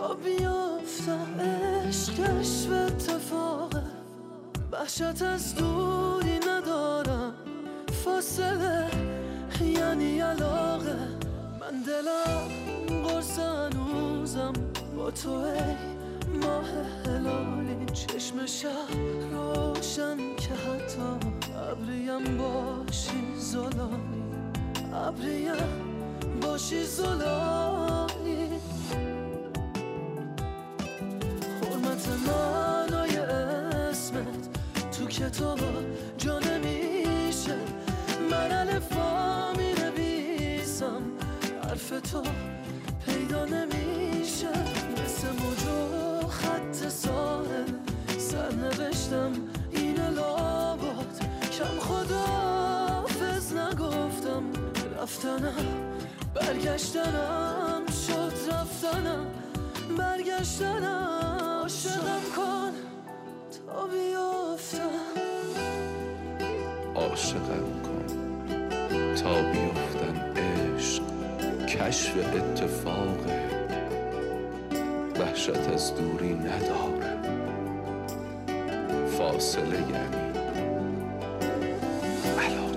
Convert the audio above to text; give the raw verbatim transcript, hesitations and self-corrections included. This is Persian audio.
تا بیافتم. عشق کشف اتفاقه، وحشت از دوری ندارم. فاصله یعنی علاقه، من دلم قرص هنوزم با تو ای ماه هلالی. چشم شب روشن که حتی ابریم باشی زلالی، ابریم باشی زلالی. حرمت معنای اسمت تو کتاب جا نمیشه. من الفا می نویسم، حرف تو پیدا نمیشه. مثل موج و خط ساحل سرنوشتم اینه لابد. کم خداحافظ نگفتم، رفتنم برگشتنم شد. رفتنم برگشتنم. عاشقم کن تا بیافتم، عاشقم کن تا بیفتم. عشق کشف اتفاقه، وحشت از دوری نداره. فاصله یعنی علاقه.